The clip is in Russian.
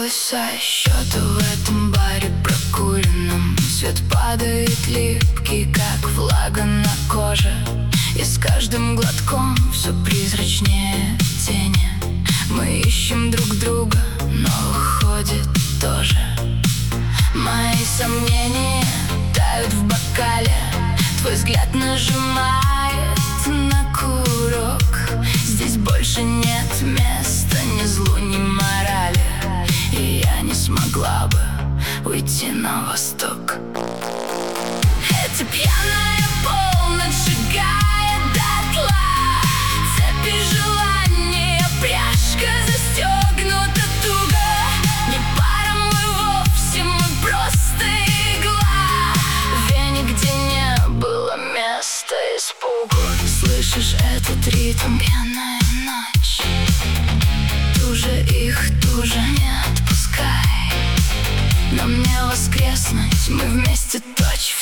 сбилась со счета в этом баре прокуренном. Свет падает липкий, как влага на коже, и с каждым глотком все призрачнее тени. Мы ищем друг друга, но уходит тоже. Мои сомнения тают в бокале, твой взгляд нажимает на курок. Здесь больше нет места ни злу, ни морали, и я не смогла бы уйти на восток. Эта пьяная полночь сжигает дотла, цепи желания, пряжка застегнута туго. Не пара мы вовсе, мы просто игла в вене, где не было места испугу. Слышишь этот ритм? Пьяная ночь, туже их, туже, не отпускай. Нам не воскреснуть, мы вместе точь